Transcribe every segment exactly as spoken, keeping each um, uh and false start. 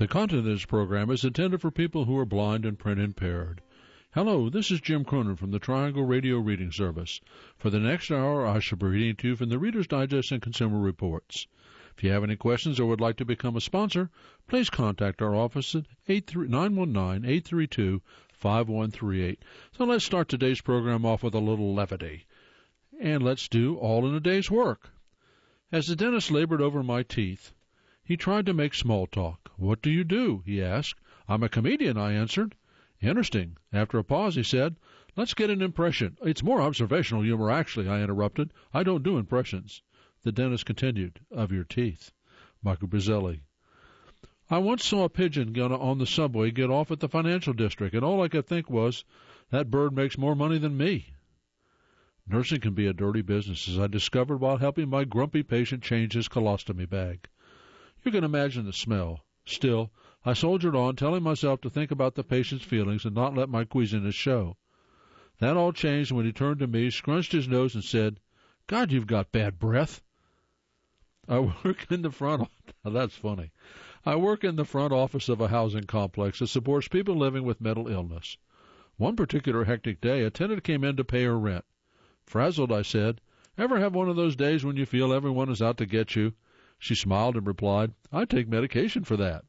The content of this program is intended for people who are blind and print impaired. Hello, this is Jim Cronin from the Triangle Radio Reading Service. For the next hour, I shall be reading to you from the Reader's Digest and Consumer Reports. If you have any questions or would like to become a sponsor, please contact our office at nine one nine, eight three two, five one three eight. So let's start today's program off with a little levity. And let's do all in a day's work. As the dentist labored over my teeth, he tried to make small talk. "What do you do?" he asked. "I'm a comedian," I answered. "Interesting." After a pause, he said, "Let's get an impression." "It's more observational humor, actually," I interrupted. "I don't do impressions." The dentist continued, "Of your teeth." Michael Brazzelli. I once saw a pigeon on the subway get off at the financial district, and all I could think was, that bird makes more money than me. Nursing can be a dirty business, as I discovered while helping my grumpy patient change his colostomy bag. You can imagine the smell. Still, I soldiered on, telling myself to think about the patient's feelings and not let my queasiness show. That all changed when he turned to me, scrunched his nose, and said, "God, you've got bad breath." I work in the front. That's funny. I work in the front office of a housing complex that supports people living with mental illness. One particular hectic day, a tenant came in to pay her rent. Frazzled, I said, "Ever have one of those days when you feel everyone is out to get you?" She smiled and replied, "I take medication for that."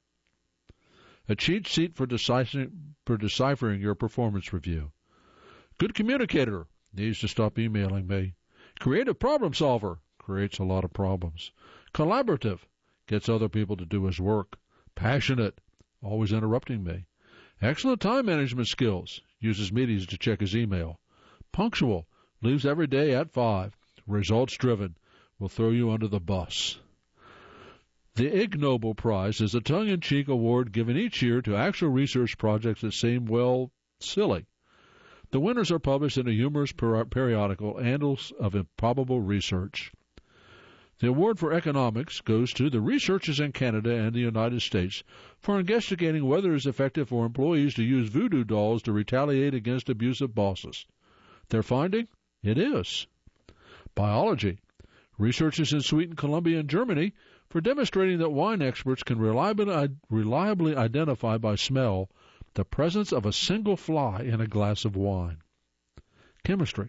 A cheat sheet for, deciphering, for deciphering your performance review. Good communicator. Needs to stop emailing me. Creative problem solver. Creates a lot of problems. Collaborative. Gets other people to do his work. Passionate. Always interrupting me. Excellent time management skills. Uses meetings to check his email. Punctual. Leaves every day at five. Results driven. Will throw you under the bus. The Ig Nobel Prize is a tongue-in-cheek award given each year to actual research projects that seem, well, silly. The winners are published in a humorous per- periodical, Annals of Improbable Research. The award for economics goes to the researchers in Canada and the United States for investigating whether it is effective for employees to use voodoo dolls to retaliate against abusive bosses. Their finding? It is. Biology. Researchers in Sweden, Colombia, and Germany for demonstrating that wine experts can reliably, reliably identify by smell the presence of a single fly in a glass of wine. Chemistry.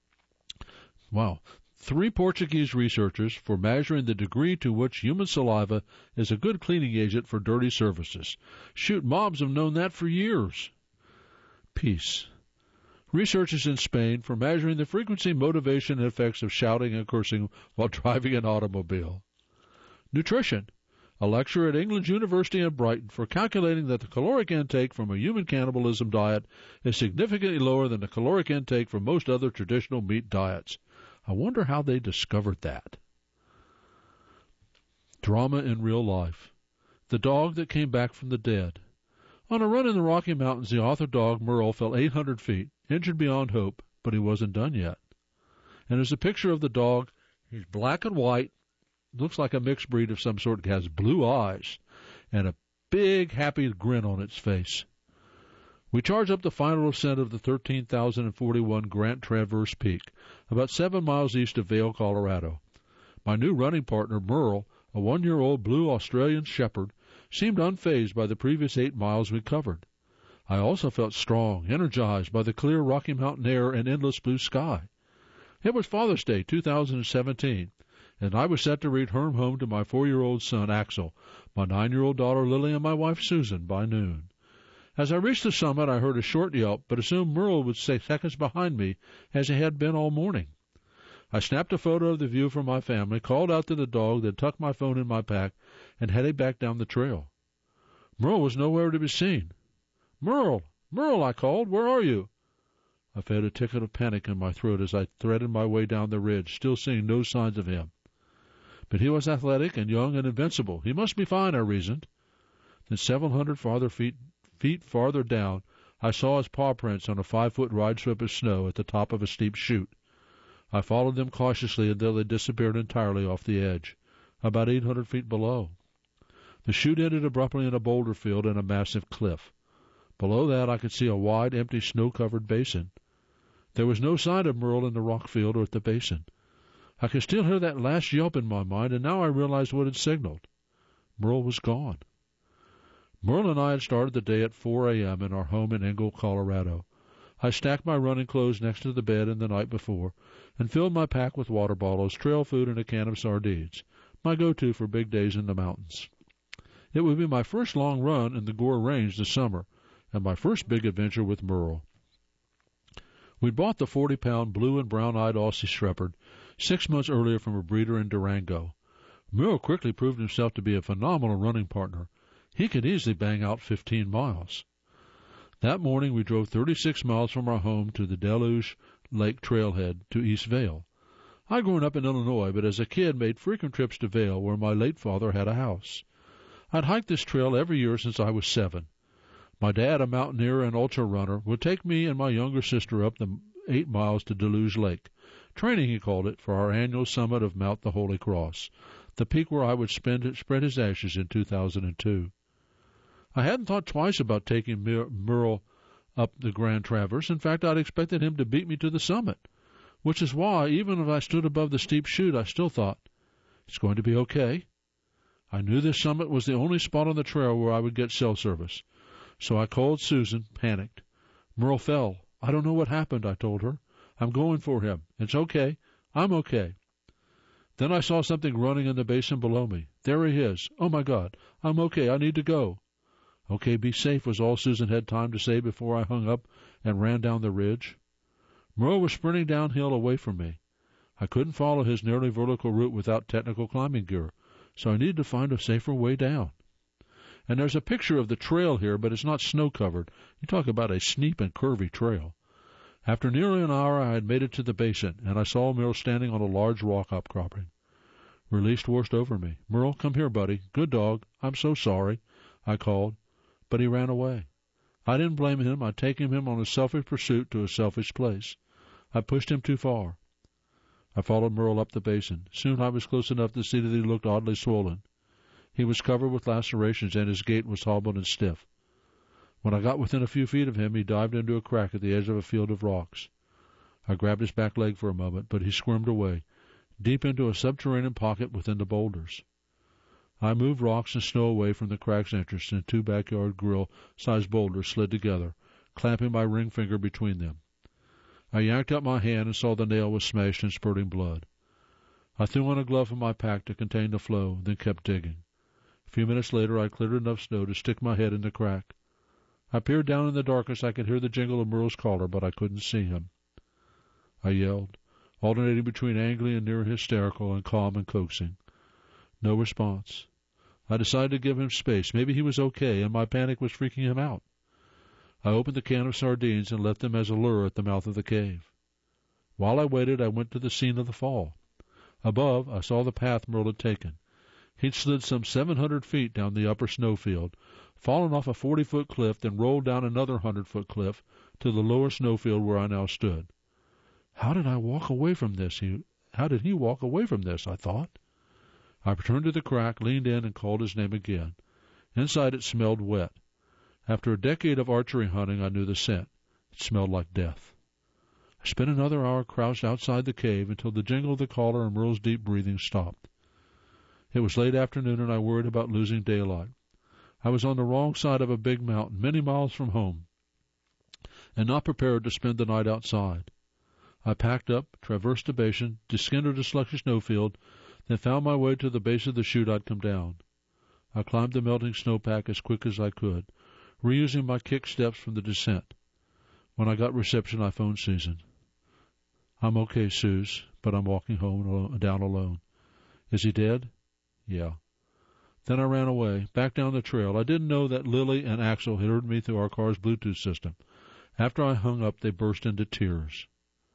Wow. Three Portuguese researchers for measuring the degree to which human saliva is a good cleaning agent for dirty surfaces. Shoot, mobs have known that for years. Peace. Researchers in Spain for measuring the frequency, motivation, and effects of shouting and cursing while driving an automobile. Nutrition. A lecturer at England's University in Brighton for calculating that the caloric intake from a human cannibalism diet is significantly lower than the caloric intake from most other traditional meat diets. I wonder how they discovered that. Drama in real life. The dog that came back from the dead. On a run in the Rocky Mountains, the author dog, Merle, fell eight hundred feet, injured beyond hope, but he wasn't done yet. And there's a picture of the dog. He's black and white, looks like a mixed breed of some sort. It has blue eyes and a big, happy grin on its face. We charge up the final ascent of the thirteen thousand forty-one Grant Traverse Peak, about seven miles east of Vail, Colorado. My new running partner, Merle, a one-year-old blue Australian shepherd, seemed unfazed by the previous eight miles we covered. I also felt strong, energized by the clear Rocky Mountain air and endless blue sky. It was Father's Day, two thousand seventeen, and I was set to read Herm home to my four-year-old son, Axel, my nine-year-old daughter, Lily, and my wife, Susan, by noon. As I reached the summit, I heard a short yelp, but assumed Merle would stay seconds behind me, as he had been all morning. I snapped a photo of the view from my family, called out to the dog, then tucked my phone in my pack, and headed back down the trail. Merle was nowhere to be seen. "Merle! Merle!" I called. "Where are you?" I felt a ticket of panic in my throat as I threaded my way down the ridge, still seeing no signs of him. But he was athletic and young and invincible. He must be fine, I reasoned. Then several hundred farther feet, feet farther down, I saw his paw prints on a five-foot wide strip of snow at the top of a steep chute. I followed them cautiously until they disappeared entirely off the edge, about eight hundred feet below. The chute ended abruptly in a boulder field and a massive cliff. Below that I could see a wide, empty, snow-covered basin. There was no sign of Merle in the rock field or at the basin. I could still hear that last yelp in my mind, and now I realized what had signaled. Merle was gone. Merle and I had started the day at four a.m. in our home in Engle, Colorado. I stacked my running clothes next to the bed in the night before and filled my pack with water bottles, trail food, and a can of sardines, my go-to for big days in the mountains. It would be my first long run in the Gore Range this summer, and my first big adventure with Merle. We'd bought the forty-pound blue and brown-eyed Aussie Shepherd six months earlier from a breeder in Durango. Merle quickly proved himself to be a phenomenal running partner. He could easily bang out fifteen miles. That morning we drove thirty-six miles from our home to the Deluge Lake trailhead to East Vale. I'd grown up in Illinois, but as a kid made frequent trips to Vale, where my late father had a house. I'd hiked this trail every year since I was seven. My dad, a mountaineer and ultra-runner, would take me and my younger sister up the eight miles to Deluge Lake, training, he called it, for our annual summit of Mount the Holy Cross, the peak where I would spend, spread his ashes in two thousand two. I hadn't thought twice about taking Mer- Merle up the Grand Traverse. In fact, I'd expected him to beat me to the summit, which is why, even if I stood above the steep chute, I still thought, it's going to be okay. I knew this summit was the only spot on the trail where I would get cell service. So I called Susan, panicked. Merle fell. I don't know what happened, I told her. I'm going for him. It's okay. I'm okay. Then I saw something running in the basin below me. There he is. Oh, my God. I'm okay. I need to go. Okay, be safe was all Susan had time to say before I hung up and ran down the ridge. Merle was sprinting downhill away from me. I couldn't follow his nearly vertical route without technical climbing gear, so I needed to find a safer way down. And there's a picture of the trail here, but it's not snow-covered. You talk about a steep and curvy trail. After nearly an hour, I had made it to the basin, and I saw Merle standing on a large rock outcropping. Relief washed over me. Merle, come here, buddy. Good dog. I'm so sorry, I called. But he ran away. I didn't blame him. I'd taken him on a selfish pursuit to a selfish place. I pushed him too far. I followed Merle up the basin. Soon I was close enough to see that he looked oddly swollen. He was covered with lacerations, and his gait was hobbled and stiff. When I got within a few feet of him, he dived into a crack at the edge of a field of rocks. I grabbed his back leg for a moment, but he squirmed away, deep into a subterranean pocket within the boulders. I moved rocks and snow away from the crack's entrance, and two backyard grill-sized boulders slid together, clamping my ring finger between them. I yanked up my hand and saw the nail was smashed and spurting blood. I threw on a glove from my pack to contain the flow, then kept digging. A few minutes later, I cleared enough snow to stick my head in the crack. I peered down in the darkness. I could hear the jingle of Merle's collar, but I couldn't see him. I yelled, alternating between angry and near hysterical and calm and coaxing. No response. I decided to give him space. Maybe he was okay, and my panic was freaking him out. I opened the can of sardines and left them as a lure at the mouth of the cave. While I waited, I went to the scene of the fall. Above, I saw the path Merle had taken. He'd slid some seven hundred feet down the upper snowfield, fallen off a forty-foot cliff, then rolled down another hundred-foot cliff to the lower snowfield where I now stood. How did I walk away from this? He, how did he walk away from this, I thought. I returned to the crack, leaned in, and called his name again. Inside it smelled wet. After a decade of archery hunting, I knew the scent. It smelled like death. I spent another hour crouched outside the cave until the jingle of the collar and Merle's deep breathing stopped. It was late afternoon, and I worried about losing daylight. I was on the wrong side of a big mountain, many miles from home, and not prepared to spend the night outside. I packed up, traversed the basin, descended a slushy snowfield, then found my way to the base of the chute I'd come down. I climbed the melting snowpack as quick as I could, reusing my kick steps from the descent. When I got reception, I phoned Susan. I'm okay, Suze, but I'm walking home alone, down alone. Is he dead? Yeah. Then I ran away, back down the trail. I didn't know that Lily and Axel had heard me through our car's Bluetooth system. After I hung up, they burst into tears.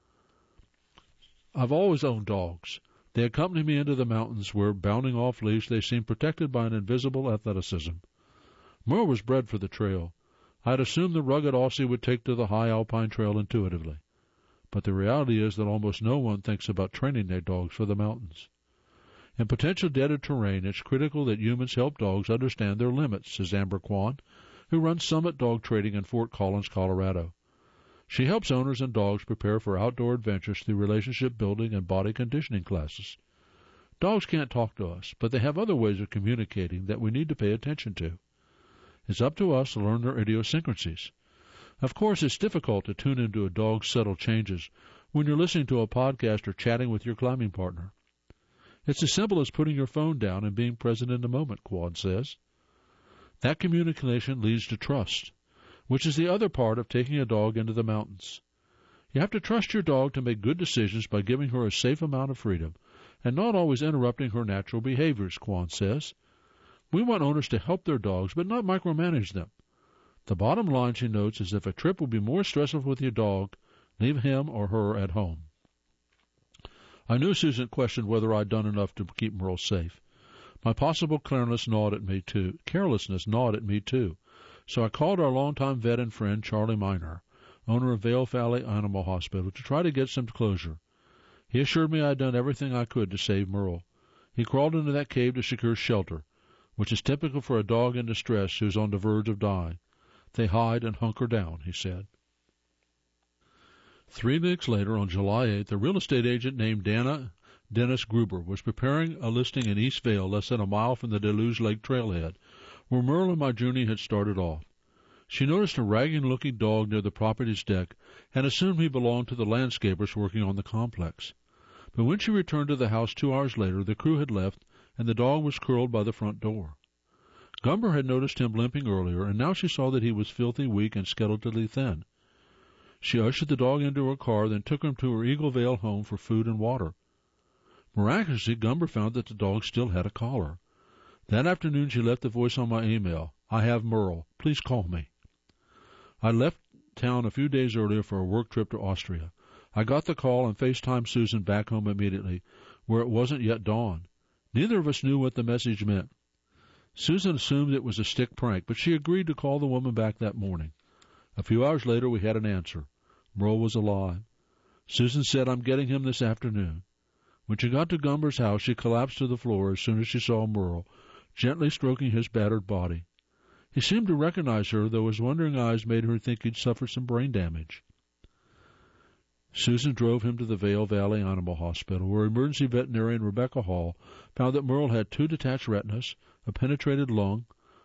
I've always owned dogs. They accompanied me into the mountains where, bounding off leash, they seemed protected by an invisible athleticism. Merle was bred for the trail. I had assumed the rugged Aussie would take to the high alpine trail intuitively. But the reality is that almost no one thinks about training their dogs for the mountains. In potential deaded terrain, it's critical that humans help dogs understand their limits, says Amber Kwan, who runs Summit Dog Trading in Fort Collins, Colorado. She helps owners and dogs prepare for outdoor adventures through relationship building and body conditioning classes. Dogs can't talk to us, but they have other ways of communicating that we need to pay attention to. It's up to us to learn their idiosyncrasies. Of course, it's difficult to tune into a dog's subtle changes when you're listening to a podcast or chatting with your climbing partner. It's as simple as putting your phone down and being present in the moment, Quan says. That communication leads to trust, which is the other part of taking a dog into the mountains. You have to trust your dog to make good decisions by giving her a safe amount of freedom and not always interrupting her natural behaviors, Quan says. We want owners to help their dogs, but not micromanage them. The bottom line, she notes, is if a trip will be more stressful with your dog, leave him or her at home. I knew Susan questioned whether I'd done enough to keep Merle safe. My possible carelessness gnawed at me too. Carelessness gnawed at me too. So I called our longtime vet and friend, Charlie Miner, owner of Vail Valley Animal Hospital, to try to get some closure. He assured me I'd done everything I could to save Merle. He crawled into that cave to secure shelter, which is typical for a dog in distress who's on the verge of dying. They hide and hunker down, he said. Three weeks later, on July eighth, a real estate agent named Dana Dennis Gruber was preparing a listing in East Vail, less than a mile from the Deluge Lake trailhead, where Merle and my Junie had started off. She noticed a ragged-looking dog near the property's deck and assumed he belonged to the landscapers working on the complex. But when she returned to the house two hours later, the crew had left, and the dog was curled by the front door. Gumber had noticed him limping earlier, and now she saw that he was filthy, weak, and skeletally thin. She ushered the dog into her car, then took him to her Eagle Vale home for food and water. Miraculously, Gumber found that the dog still had a collar. That afternoon she left a voice on my email. I have Merle. Please call me. I left town a few days earlier for a work trip to Austria. I got the call and FaceTimed Susan back home immediately, where it wasn't yet dawn. Neither of us knew what the message meant. Susan assumed it was a stick prank, but she agreed to call the woman back that morning. A few hours later, we had an answer. Merle was alive. Susan said, I'm getting him this afternoon. When she got to Gumber's house, she collapsed to the floor as soon as she saw Merle, gently stroking his battered body. He seemed to recognize her, though his wondering eyes made her think he'd suffered some brain damage. Susan drove him to the Vail Valley Animal Hospital, where emergency veterinarian Rebecca Hall found that Merle had two detached retinas, a penetrated lung,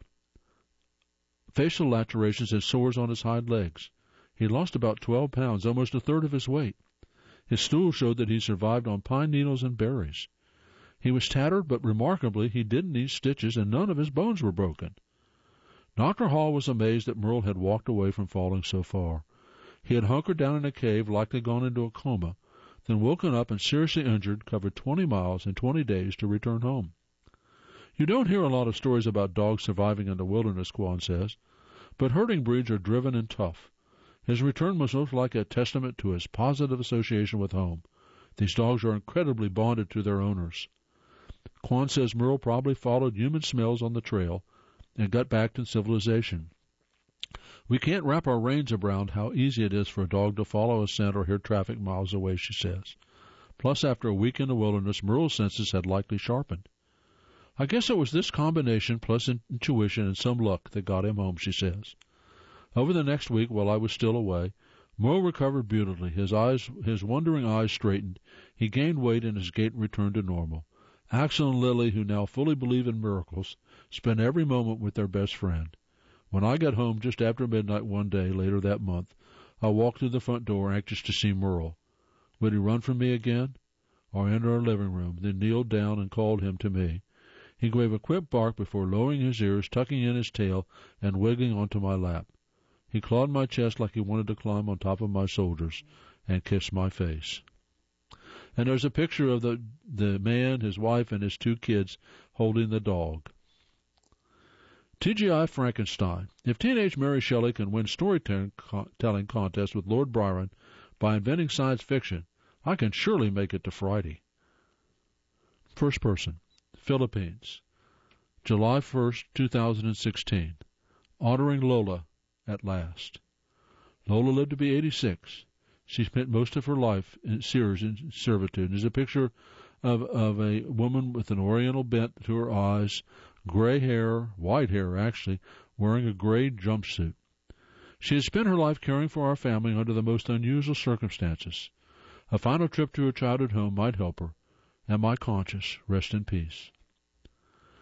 facial lacerations, and sores on his hind legs. He lost about twelve pounds, almost a third of his weight. His stool showed that he survived on pine needles and berries. He was tattered, but remarkably, he didn't need stitches, and none of his bones were broken. Doctor Hall was amazed that Merle had walked away from falling so far. He had hunkered down in a cave, likely gone into a coma, then woken up and seriously injured, covered twenty miles in twenty days to return home. You don't hear a lot of stories about dogs surviving in the wilderness, Quan says, but herding breeds are driven and tough. His return was most like a testament to his positive association with home. These dogs are incredibly bonded to their owners. Quan says Merle probably followed human smells on the trail and got back to civilization. We can't wrap our reins around how easy it is for a dog to follow a scent or hear traffic miles away, she says. Plus, after a week in the wilderness, Merle's senses had likely sharpened. I guess it was this combination, plus intuition and some luck, that got him home, she says. Over the next week, while I was still away, Merle recovered beautifully. His eyes, his wondering eyes straightened. He gained weight, and his gait returned to normal. Axel and Lily, who now fully believe in miracles, spent every moment with their best friend. When I got home just after midnight one day later that month, I walked through the front door, anxious to see Merle. Would he run from me again? I entered our living room, then kneeled down and called him to me. He gave a quick bark before lowering his ears, tucking in his tail, and wiggling onto my lap. He clawed my chest like he wanted to climb on top of my shoulders and kiss my face. And there's a picture of the, the man, his wife, and his two kids holding the dog. T G I Frankenstein. If teenage Mary Shelley can win storytelling contest with Lord Byron by inventing science fiction, I can surely make it to Friday. First person. Philippines. July first, two thousand sixteen. Honoring Lola at last. Lola lived to be eighty-six. She spent most of her life in Sears in servitude. There's a picture of, of a woman with an oriental bent to her eyes, gray hair, white hair actually, wearing a gray jumpsuit. She had spent her life caring for our family under the most unusual circumstances. A final trip to her childhood home might help her. And my conscience, rest in peace.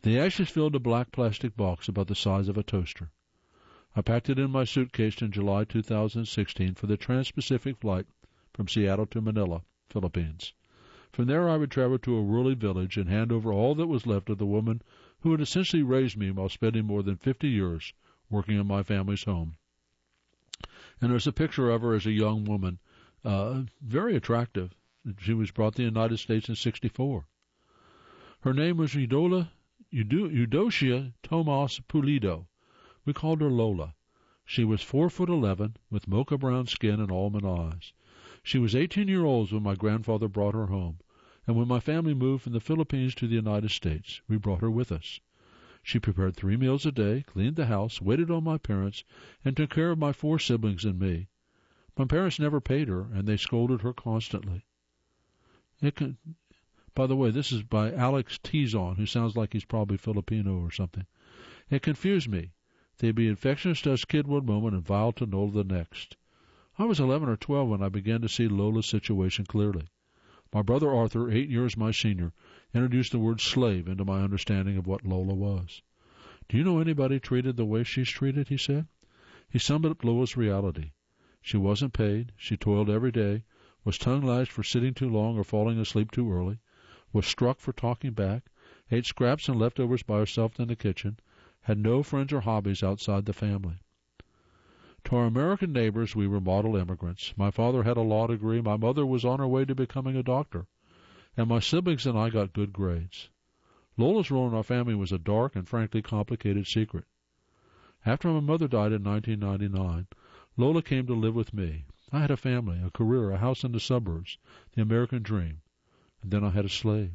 The ashes filled a black plastic box about the size of a toaster. I packed it in my suitcase in July two thousand sixteen for the Trans-Pacific flight from Seattle to Manila, Philippines. From there I would travel to a rural village and hand over all that was left of the woman who had essentially raised me while spending more than fifty years working in my family's home. And there's a picture of her as a young woman, uh, very attractive. She was brought to the United States in sixty-four. Her name was Eudola, Eudocia Tomas Pulido. We called her Lola. She was four foot eleven, with mocha brown skin and almond eyes. She was eighteen years old when my grandfather brought her home, and when my family moved from the Philippines to the United States, we brought her with us. She prepared three meals a day, cleaned the house, waited on my parents, and took care of my four siblings and me. My parents never paid her, and they scolded her constantly. It can, by the way, this is by Alex Tizon, who sounds like he's probably Filipino or something. It confused me. They'd be affectionate to us kid one moment and vile to Lola the next. I was eleven or twelve when I began to see Lola's situation clearly. My brother Arthur, eight years my senior, introduced the word slave into my understanding of what Lola was. Do you know anybody treated the way she's treated, he said. He summed up Lola's reality. She wasn't paid, she toiled every day, was tongue-lashed for sitting too long or falling asleep too early, was struck for talking back, ate scraps and leftovers by herself in the kitchen, had no friends or hobbies outside the family. To our American neighbors, we were model immigrants. My father had a law degree, my mother was on her way to becoming a doctor, and my siblings and I got good grades. Lola's role in our family was a dark and frankly complicated secret. After my mother died in nineteen ninety-nine, Lola came to live with me. I had a family, a career, a house in the suburbs, the American dream, and then I had a slave.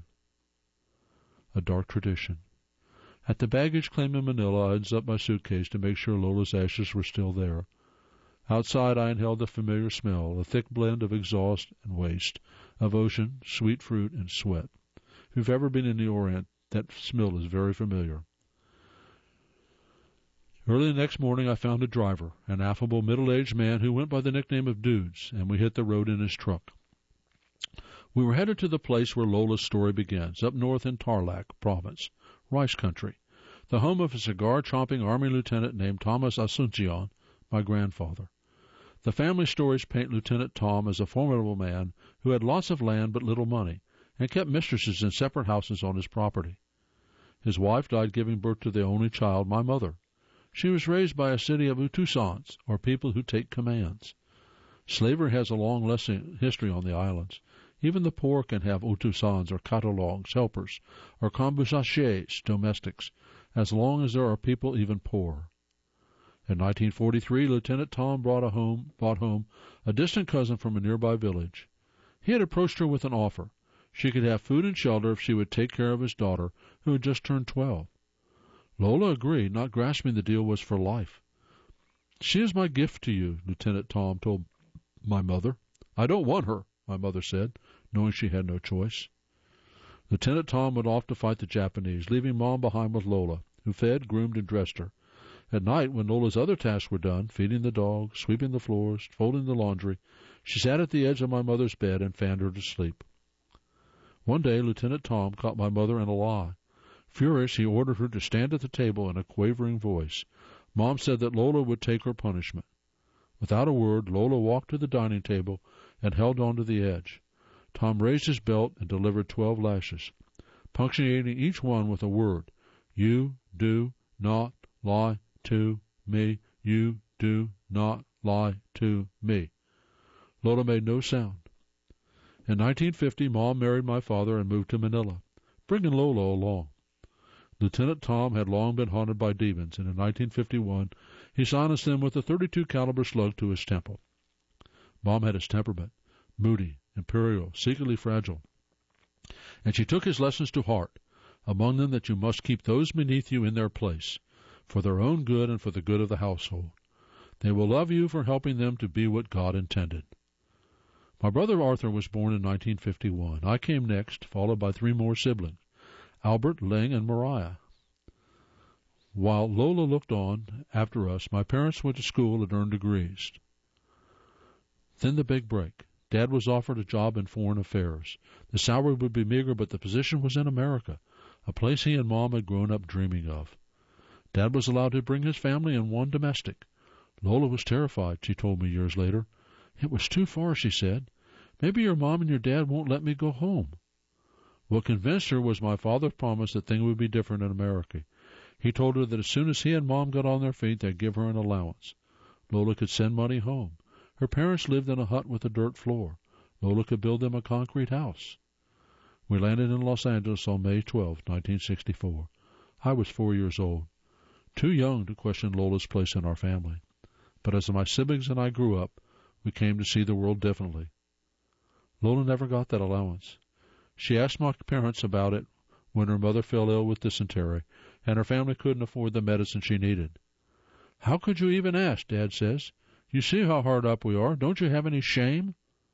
A dark tradition. At the baggage claim in Manila, I unzipped my suitcase to make sure Lola's ashes were still there. Outside, I inhaled the familiar smell, a thick blend of exhaust and waste, of ocean, sweet fruit, and sweat. If you've ever been in the Orient, that smell is very familiar. Early the next morning, I found a driver, an affable middle-aged man who went by the nickname of Dudes, and we hit the road in his truck. We were headed to the place where Lola's story begins, up north in Tarlac Province, Rice Country, the home of a cigar-chomping Army lieutenant named Thomas Asuncion, my grandfather. The family stories paint Lieutenant Tom as a formidable man who had lots of land but little money, and kept mistresses in separate houses on his property. His wife died giving birth to the only child, my mother. She was raised by a city of Utusans, or people who take commands. Slavery has a long lesson, history on the islands. Even the poor can have Utusans or catalogs, helpers, or kombusaches, domestics, as long as there are people even poor. In nineteen forty-three, Lieutenant Tom brought, a home, brought home a distant cousin from a nearby village. He had approached her with an offer. She could have food and shelter if she would take care of his daughter, who had just turned twelve. Lola agreed, not grasping the deal was for life. She is my gift to you, Lieutenant Tom told my mother. I don't want her, my mother said, knowing she had no choice. Lieutenant Tom went off to fight the Japanese, leaving Mom behind with Lola, who fed, groomed, and dressed her. At night, when Lola's other tasks were done, feeding the dog, sweeping the floors, folding the laundry, she sat at the edge of my mother's bed and fanned her to sleep. One day, Lieutenant Tom caught my mother in a lie. Furious, he ordered her to stand at the table in a quavering voice. Mom said that Lola would take her punishment. Without a word, Lola walked to the dining table and held on to the edge. Tom raised his belt and delivered twelve lashes, punctuating each one with a word. You do not lie to me. You do not lie to me. Lola made no sound. In nineteen fifty, Mom married my father and moved to Manila, bringing Lola along. Lieutenant Tom had long been haunted by demons, and in nineteen fifty-one he silenced them with a thirty-two caliber slug to his temple. Mom had his temperament, moody, imperial, secretly fragile, and she took his lessons to heart, among them that you must keep those beneath you in their place, for their own good and for the good of the household. They will love you for helping them to be what God intended. My brother Arthur was born in nineteen fifty-one. I came next, followed by three more siblings, Albert, Ling, and Mariah. While Lola looked on after us, my parents went to school and earned degrees. Then the big break. Dad was offered a job in foreign affairs. The salary would be meager, but the position was in America, a place he and Mom had grown up dreaming of. Dad was allowed to bring his family and one domestic. Lola was terrified, she told me years later. It was too far, she said. Maybe your mom and your dad won't let me go home. What convinced her was my father's promise that things would be different in America. He told her that as soon as he and Mom got on their feet, they'd give her an allowance. Lola could send money home. Her parents lived in a hut with a dirt floor. Lola could build them a concrete house. We landed in Los Angeles on May twelfth, nineteen sixty-four. I was four years old, too young to question Lola's place in our family. But as my siblings and I grew up, we came to see the world differently. Lola never got that allowance. She asked my parents about it when her mother fell ill with dysentery, and her family couldn't afford the medicine she needed. How could you even ask, Dad says. You see how hard up we are. Don't you have any shame?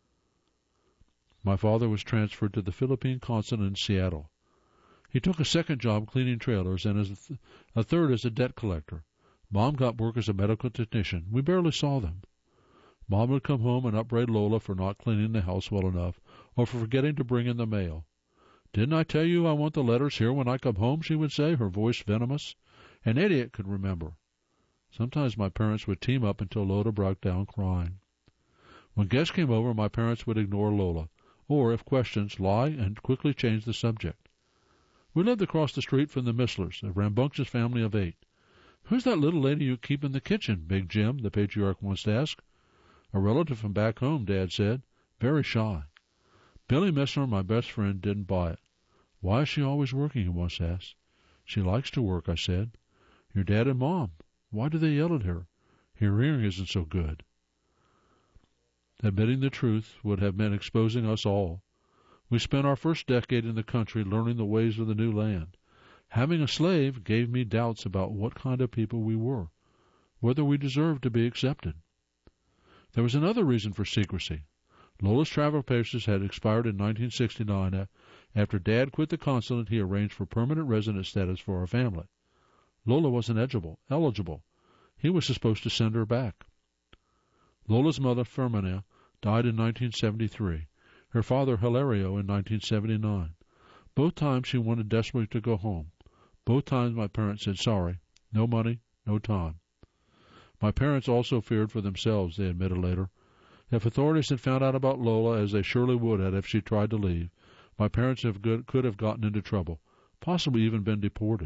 My father was transferred to the Philippine consulate in Seattle. He took a second job cleaning trailers and as a, th- a third as a debt collector. Mom got work as a medical technician. We barely saw them. Mom would come home and upbraid Lola for not cleaning the house well enough or for forgetting to bring in the mail. Didn't I tell you I want the letters here when I come home, she would say, her voice venomous. An idiot could remember. Sometimes my parents would team up until Lola broke down crying. When guests came over, my parents would ignore Lola, or, if questioned, lie and quickly change the subject. We lived across the street from the Misslers, a rambunctious family of eight. Who's that little lady you keep in the kitchen, Big Jim? The patriarch once asked. A relative from back home, Dad said, very shy. Billy Missler, my best friend, didn't buy it. Why is she always working, he once asked. She likes to work, I said. Your dad and Mom, why do they yell at her? Her hearing isn't so good. Admitting the truth would have meant exposing us all. We spent our first decade in the country learning the ways of the new land. Having a slave gave me doubts about what kind of people we were, whether we deserved to be accepted. There was another reason for secrecy. Lola's travel papers had expired in nineteen sixty-nine. After Dad quit the consulate, he arranged for permanent resident status for our family. Lola wasn't eligible. eligible. He was supposed to send her back. Lola's mother, Firmina, died in nineteen seventy-three. Her father, Hilario, in nineteen seventy-nine. Both times she wanted desperately to go home. Both times my parents said sorry. No money, no time. My parents also feared for themselves, they admitted later. If authorities had found out about Lola, as they surely would have if she tried to leave, my parents have good, could have gotten into trouble, possibly even been deported.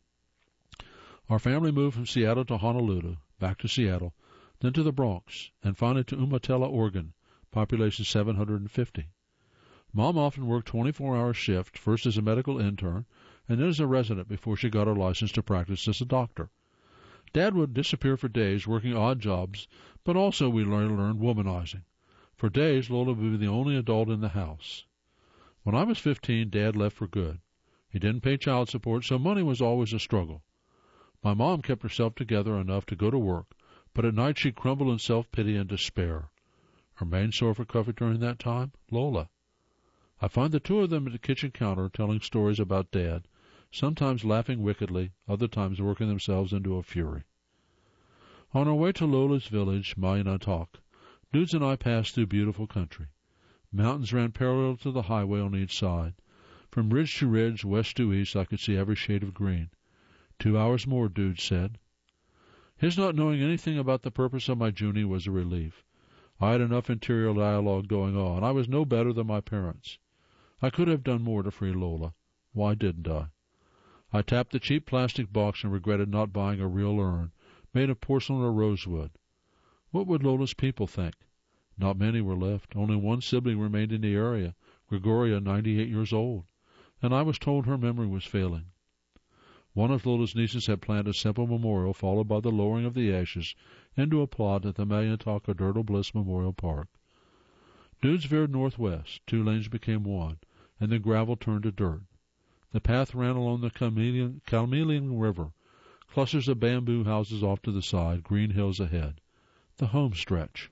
Our family moved from Seattle to Honolulu, back to Seattle, then to the Bronx, and finally to Umatilla, Oregon, population seven hundred fifty. Mom often worked twenty-four hour shifts, first as a medical intern and then as a resident before she got her license to practice as a doctor. Dad would disappear for days working odd jobs, but also we learned, learned womanizing. For days, Lola would be the only adult in the house. When I was fifteen, Dad left for good. He didn't pay child support, so money was always a struggle. My mom kept herself together enough to go to work, but at night she'd crumble in self-pity and despair. Her main source of comfort during that time? Lola. I find the two of them at the kitchen counter telling stories about Dad, sometimes laughing wickedly, other times working themselves into a fury. On our way to Lola's village, Mayanatok, Dudes and I passed through beautiful country. Mountains ran parallel to the highway on each side. From ridge to ridge, west to east, I could see every shade of green. Two hours more, Dudes said. His not knowing anything about the purpose of my journey was a relief. I had enough interior dialogue going on. I was no better than my parents. I could have done more to free Lola. Why didn't I? I tapped the cheap plastic box and regretted not buying a real urn, made of porcelain or rosewood. What would Lola's people think? Not many were left. Only one sibling remained in the area, Gregoria, ninety-eight years old, and I was told her memory was failing. One of Lola's nieces had planned a simple memorial, followed by the lowering of the ashes into a plot at the Mayanatok Adurtle Bliss Memorial Park. Dudes veered northwest. Two lanes became one, and the gravel turned to dirt. The path ran along the Calmelian, Calmelian River, clusters of bamboo houses off to the side, green hills ahead. The home stretch.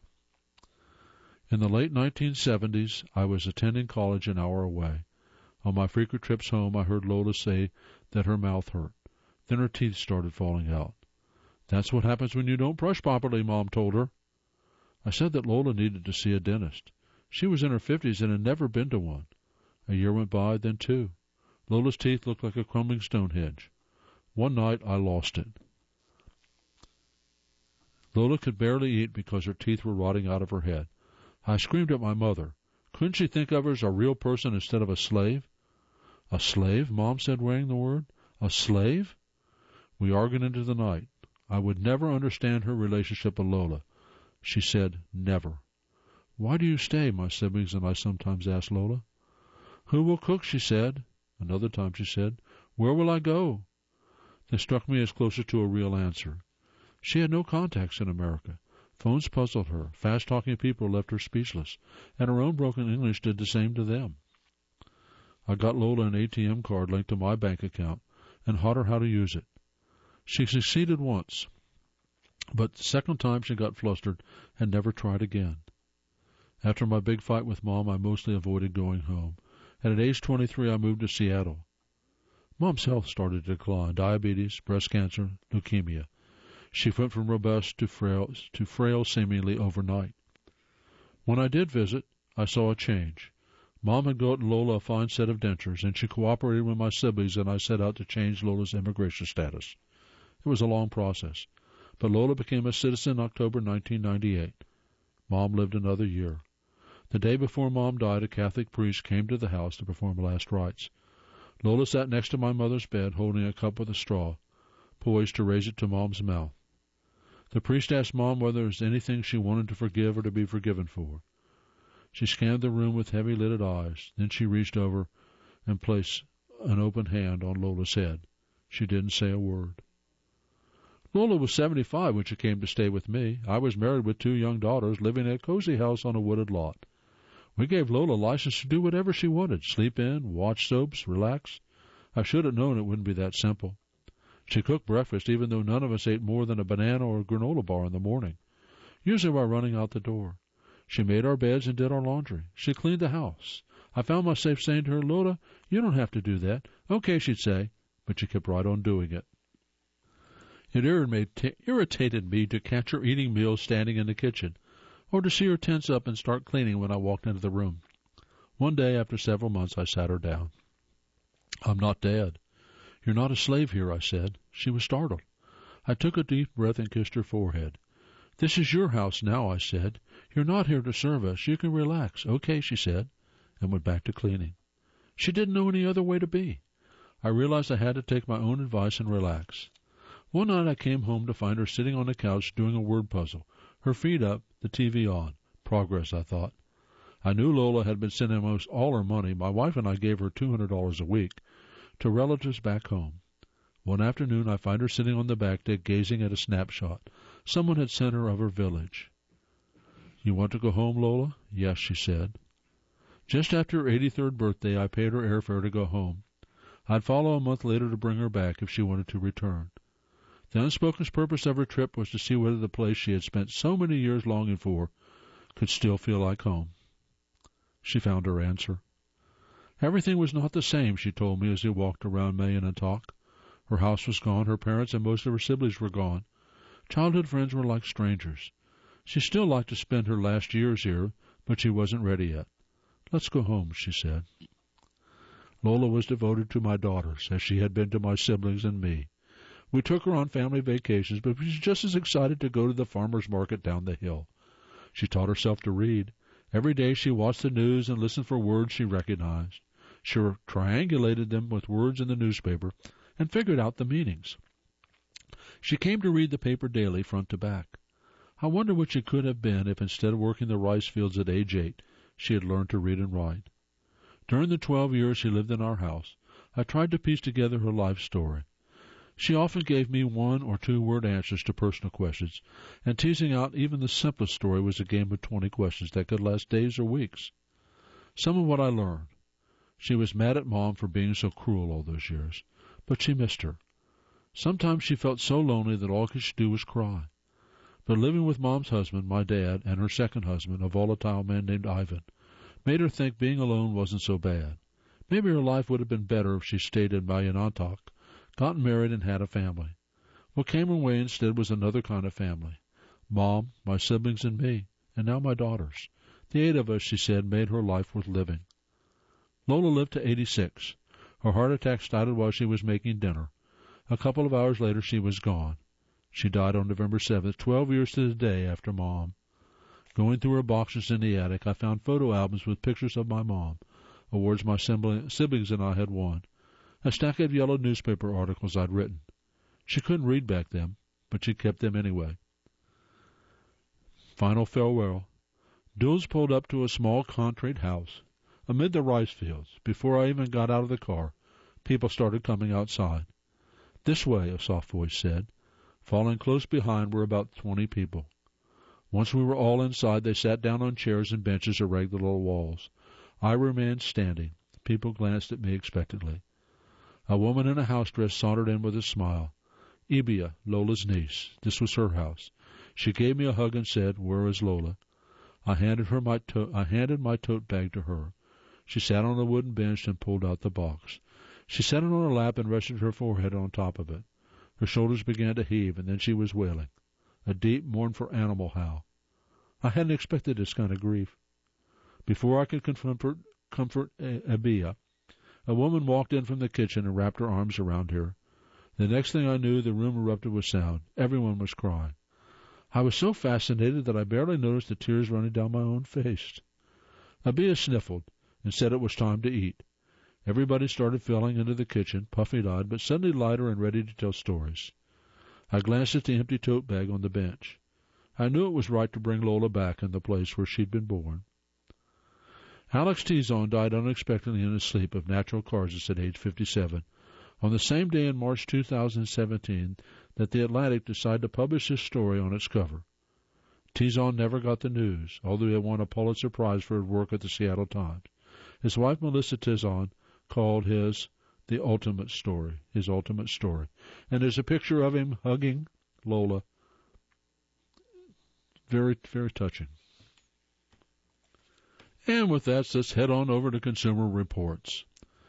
In the late nineteen seventies, I was attending college an hour away. On my frequent trips home, I heard Lola say that her mouth hurt. Then her teeth started falling out. That's what happens when you don't brush properly, Mom told her. I said that Lola needed to see a dentist. She was in her fifties and had never been to one. A year went by, then two. Lola's teeth looked like a crumbling Stonehenge. One night I lost it. Lola could barely eat because her teeth were rotting out of her head. I screamed at my mother. Couldn't she think of her as a real person instead of a slave? A slave? Mom said, weighing the word. A slave? We argued into the night. I would never understand her relationship with Lola. She said, never. Why do you stay? My siblings and I sometimes asked Lola. Who will cook? She said. Another time she said, where will I go? They struck me as closer to a real answer. She had no contacts in America. Phones puzzled her. Fast-talking people left her speechless, and her own broken English did the same to them. I got Lola an A T M card linked to my bank account and taught her how to use it. She succeeded once, but the second time she got flustered and never tried again. After my big fight with Mom, I mostly avoided going home, and at age twenty-three I moved to Seattle. Mom's health started to decline: diabetes, breast cancer, leukemia. She went from robust to frail, to frail seemingly overnight. When I did visit, I saw a change. Mom had gotten Lola a fine set of dentures, and she cooperated with my siblings, and I set out to change Lola's immigration status. It was a long process, but Lola became a citizen in October nineteen ninety-eight. Mom lived another year. The day before Mom died, a Catholic priest came to the house to perform last rites. Lola sat next to my mother's bed, holding a cup with a straw, poised to raise it to Mom's mouth. The priest asked Mom whether there was anything she wanted to forgive or to be forgiven for. She scanned the room with heavy-lidded eyes. Then she reached over and placed an open hand on Lola's head. She didn't say a word. Lola was seventy-five when she came to stay with me. I was married with two young daughters, living in a cozy house on a wooded lot. We gave Lola license to do whatever she wanted: sleep in, watch soaps, relax. I should have known it wouldn't be that simple. She cooked breakfast, even though none of us ate more than a banana or a granola bar in the morning, usually while running out the door. She made our beds and did our laundry. She cleaned the house. I found myself saying to her, Lola, you don't have to do that. Okay, she'd say, but she kept right on doing it. It irritated me to catch her eating meals standing in the kitchen, or to see her tense up and start cleaning when I walked into the room. One day, after several months, I sat her down. I'm not dead. You're not a slave here, I said. She was startled. I took a deep breath and kissed her forehead. This is your house now, I said. You're not here to serve us. You can relax. Okay, she said, and went back to cleaning. She didn't know any other way to be. I realized I had to take my own advice and relax. One night I came home to find her sitting on the couch doing a word puzzle, her feet up, the T V on. Progress, I thought. I knew Lola had been sending most all her money. My wife and I gave her two hundred dollars a week to relatives back home. One afternoon I find her sitting on the back deck gazing at a snapshot someone had sent her of her village. You want to go home, Lola? Yes, she said. Just after her eighty-third birthday, I paid her airfare to go home. I'd follow a month later to bring her back if she wanted to return. The unspoken purpose of her trip was to see whether the place she had spent so many years longing for could still feel like home. She found her answer. Everything was not the same, she told me as we walked around Mayanantalk. Her house was gone, her parents and most of her siblings were gone. Childhood friends were like strangers. She still liked to spend her last years here, but she wasn't ready yet. Let's go home, she said. Lola was devoted to my daughters, as she had been to my siblings and me. We took her on family vacations, but she was just as excited to go to the farmer's market down the hill. She taught herself to read. Every day she watched the news and listened for words she recognized. She triangulated them with words in the newspaper and figured out the meanings. She came to read the paper daily, front to back. I wonder what she could have been if, instead of working the rice fields at age eight, she had learned to read and write. During the twelve years she lived in our house, I tried to piece together her life story. She often gave me one or two word answers to personal questions, and teasing out even the simplest story was a game of twenty questions that could last days or weeks. Some of what I learned. She was mad at Mom for being so cruel all those years, but she missed her. Sometimes she felt so lonely that all she could do was cry. But living with Mom's husband, my dad, and her second husband, a volatile man named Ivan, made her think being alone wasn't so bad. Maybe her life would have been better if she stayed in Mayanantalk, gotten married, and had a family. What came her way instead was another kind of family. Mom, my siblings, and me, and now my daughters. The eight of us, she said, made her life worth living. Lola lived to eighty-six. Her heart attack started while she was making dinner. A couple of hours later, she was gone. She died on November seventh, twelve years to the day after Mom. Going through her boxes in the attic, I found photo albums with pictures of my mom, awards my siblings and I had won, a stack of yellow newspaper articles I'd written. She couldn't read back then, but she kept them anyway. Final farewell. Dulles pulled up to a small concrete house amid the rice fields. Before I even got out of the car, people started coming outside. This way, a soft voice said. Following close behind were about twenty people. Once we were all inside, they sat down on chairs and benches around the little walls. I remained standing. People glanced at me expectantly. A woman in a house dress sauntered in with a smile. Ibia, Lola's niece. This was her house. She gave me a hug and said, "Where is Lola?" I handed her my to- I handed my tote bag to her. She sat on a wooden bench and pulled out the box. She set it on her lap and rested her forehead on top of it. Her shoulders began to heave, and then she was wailing. A deep, mournful animal howl. I hadn't expected this kind of grief. Before I could comfort, comfort Abia, a woman walked in from the kitchen and wrapped her arms around her. The next thing I knew, the room erupted with sound. Everyone was crying. I was so fascinated that I barely noticed the tears running down my own face. Abia sniffled and said it was time to eat. Everybody started filing into the kitchen, puffy-eyed, but suddenly lighter and ready to tell stories. I glanced at the empty tote bag on the bench. I knew it was right to bring Lola back in the place where she'd been born. Alex Tizon died unexpectedly in his sleep of natural causes at age fifty-seven, on the same day in March two thousand seventeen that The Atlantic decided to publish his story on its cover. Tizon never got the news, although he had won a Pulitzer Prize for his work at the Seattle Times. His wife, Melissa Tizon, called his the ultimate story, his ultimate story. And there's a picture of him hugging Lola. Very, very touching. And with that, let's head on over to Consumer Reports.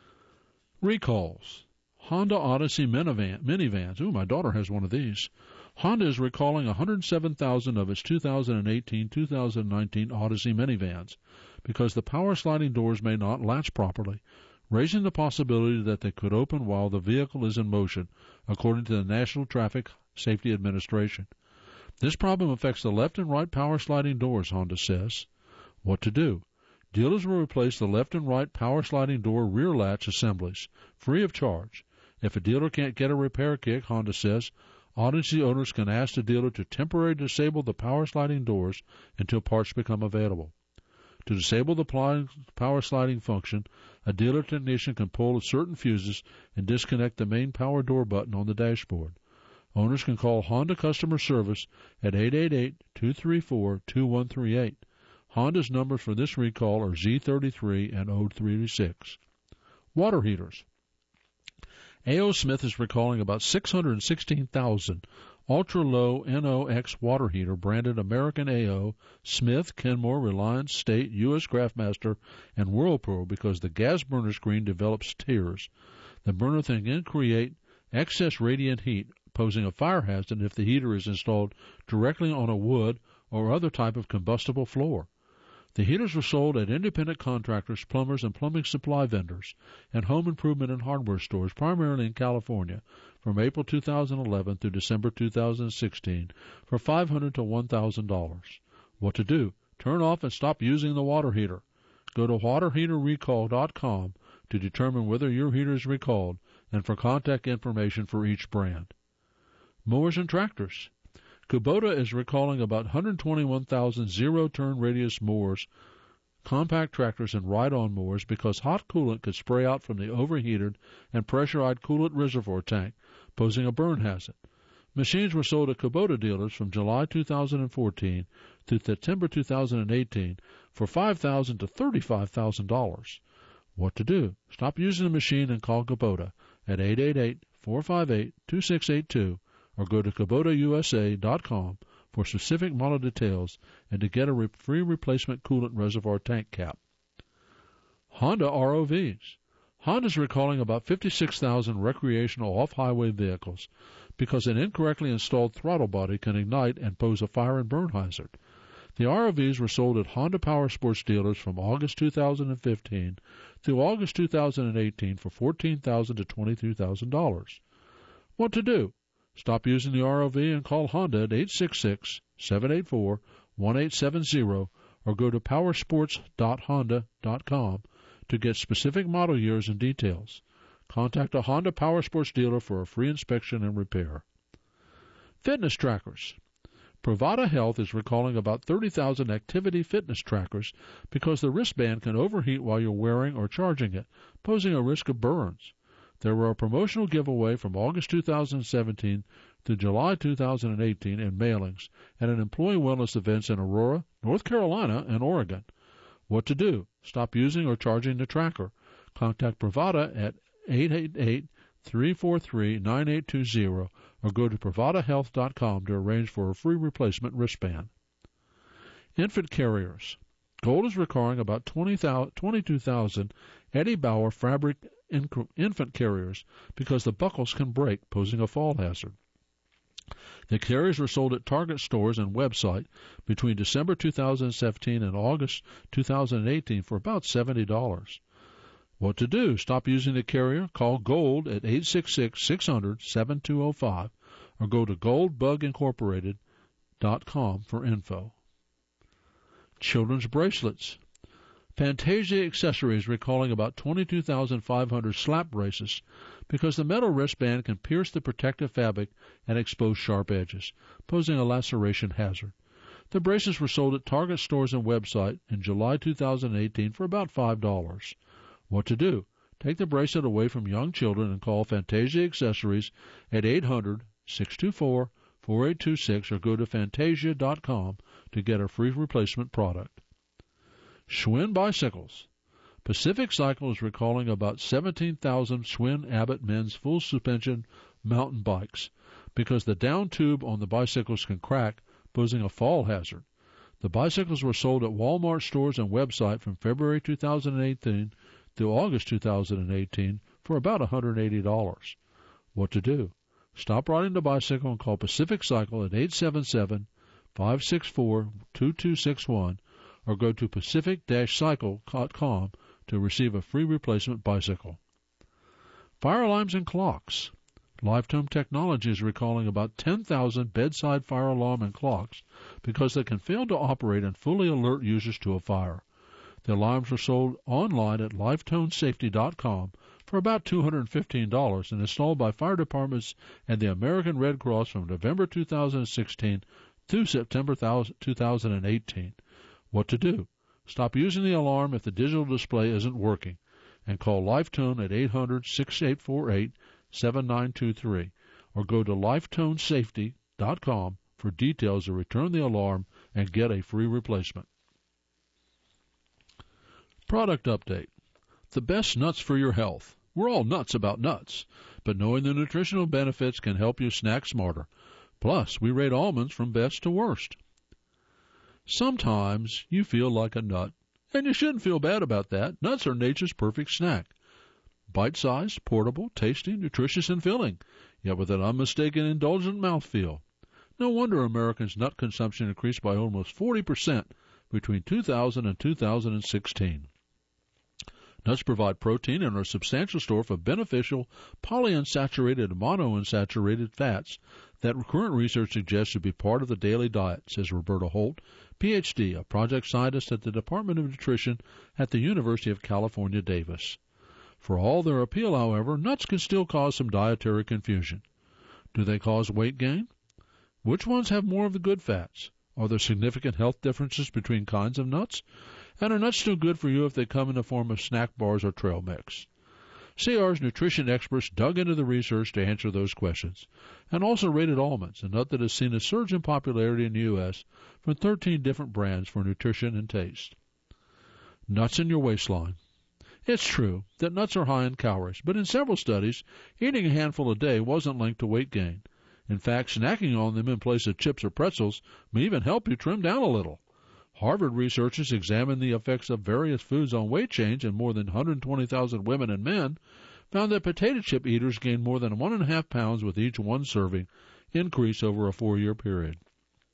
Recalls. Honda Odyssey minivan, minivans. Ooh, my daughter has one of these. Honda is recalling one hundred seven thousand of its two thousand eighteen two thousand nineteen Odyssey minivans because the power sliding doors may not latch properly, raising the possibility that they could open while the vehicle is in motion, according to the National Traffic Safety Administration. This problem affects the left and right power sliding doors, Honda says. What to do? Dealers will replace the left and right power sliding door rear latch assemblies, free of charge. If a dealer can't get a repair kit, Honda says, Odyssey owners can ask the dealer to temporarily disable the power sliding doors until parts become available. To disable the power sliding function, a dealer technician can pull certain fuses and disconnect the main power door button on the dashboard. Owners can call Honda Customer Service at eight eight eight, two three four, two one three eight. Honda's numbers for this recall are Z thirty-three and O thirty-six. Water heaters. A O. Smith is recalling about six hundred sixteen thousand ultra-low N O X water heater branded American A O, Smith, Kenmore, Reliance, State, U S. Craftmaster, and Whirlpool because the gas burner screen develops tears. The burner can create excess radiant heat, posing a fire hazard if the heater is installed directly on a wood or other type of combustible floor. The heaters were sold at independent contractors, plumbers, and plumbing supply vendors, and home improvement and hardware stores, primarily in California, from April two thousand eleven through December two thousand sixteen, for five hundred dollars to one thousand dollars. What to do? Turn off and stop using the water heater. Go to water heater recall dot com to determine whether your heater is recalled and for contact information for each brand. Mowers and tractors. Kubota is recalling about one hundred twenty-one thousand zero-turn radius mowers, compact tractors, and ride-on mowers because hot coolant could spray out from the overheated and pressurized coolant reservoir tank, posing a burn hazard. Machines were sold at Kubota dealers from July two thousand fourteen to September two thousand eighteen for five thousand dollars to thirty-five thousand dollars. What to do? Stop using the machine and call Kubota at eight eight eight, four five eight, two six eight two. Or go to Kubota U S A dot com for specific model details and to get a re- free replacement coolant reservoir tank cap. Honda R O Vs. Honda is recalling about fifty-six thousand recreational off-highway vehicles because an incorrectly installed throttle body can ignite and pose a fire and burn hazard. The R O Vs were sold at Honda Power Sports dealers from August two thousand fifteen through August two thousand eighteen for fourteen thousand dollars to twenty-two thousand dollars. What to do? Stop using the R O V and call Honda at eight six six, seven eight four, one eight seven zero or go to powersports dot honda dot com to get specific model years and details. Contact a Honda Power Sports dealer for a free inspection and repair. Fitness trackers. Privata Health is recalling about thirty thousand activity fitness trackers because the wristband can overheat while you're wearing or charging it, posing a risk of burns. There were a promotional giveaway from August two thousand seventeen to July two thousand eighteen in mailings and at employee wellness events in Aurora, North Carolina, and Oregon. What to do? Stop using or charging the tracker. Contact Privata at eight eight eight, three four three, nine eight two zero or go to privata health dot com to arrange for a free replacement wristband. Infant carriers. Gold is recalling about twenty-two thousand Eddie Bauer fabric infant carriers because the buckles can break, posing a fall hazard. The carriers were sold at Target stores and website between December two thousand seventeen and August two thousand eighteen for about seventy dollars. What to do? Stop using the carrier. Call Gold at eight six six, six hundred, seven two zero five or go to gold bug incorporated dot com for info. Children's bracelets. Fantasia Accessories recalling about twenty-two thousand five hundred slap braces because the metal wristband can pierce the protective fabric and expose sharp edges, posing a laceration hazard. The braces were sold at Target stores and website in July two thousand eighteen for about five dollars. What to do? Take the bracelet away from young children and call Fantasia Accessories at eight hundred, six two four, four eight two six or go to fantasia dot com to get a free replacement product. Schwinn bicycles. Pacific Cycle is recalling about seventeen thousand Schwinn Abbott men's full suspension mountain bikes because the down tube on the bicycles can crack, posing a fall hazard. The bicycles were sold at Walmart stores and website from February two thousand eighteen through August two thousand eighteen for about one hundred eighty dollars. What to do? Stop riding the bicycle and call Pacific Cycle at eight seven seven, five six four, two two six one or go to pacific dash cycle dot com to receive a free replacement bicycle. Fire alarms and clocks. Lifetime Technology is recalling about ten thousand bedside fire alarm and clocks because they can fail to operate and fully alert users to a fire. The alarms are sold online at lifetone safety dot com for about two hundred fifteen dollars and installed by fire departments and the American Red Cross from November two thousand sixteen through September two thousand eighteen. What to do? Stop using the alarm if the digital display isn't working and call Lifetone at eight hundred, six eight four eight, seven nine two three or go to lifetone safety dot com for details to return the alarm and get a free replacement. Product update. The best nuts for your health. We're all nuts about nuts, but knowing the nutritional benefits can help you snack smarter. Plus, we rate almonds from best to worst. Sometimes you feel like a nut, and you shouldn't feel bad about that. Nuts are nature's perfect snack. Bite-sized, portable, tasty, nutritious, and filling, yet with an unmistaken indulgent mouthfeel. No wonder Americans' nut consumption increased by almost forty percent between two thousand and two thousand sixteen. Nuts provide protein and are a substantial source of beneficial polyunsaturated and monounsaturated fats that current research suggests should be part of the daily diet, says Roberta Holt, P H D, a project scientist at the Department of Nutrition at the University of California, Davis. For all their appeal, however, nuts can still cause some dietary confusion. Do they cause weight gain? Which ones have more of the good fats? Are there significant health differences between kinds of nuts? And are nuts still good for you if they come in the form of snack bars or trail mix? C R's nutrition experts dug into the research to answer those questions, and also rated almonds, a nut that has seen a surge in popularity in the U S from thirteen different brands for nutrition and taste. Nuts in your waistline. It's true that nuts are high in calories, but in several studies, eating a handful a day wasn't linked to weight gain. In fact, snacking on them in place of chips or pretzels may even help you trim down a little. Harvard researchers examined the effects of various foods on weight change in more than one hundred twenty thousand women and men, found that potato chip eaters gained more than one and a half pounds with each one serving increase over a four-year period.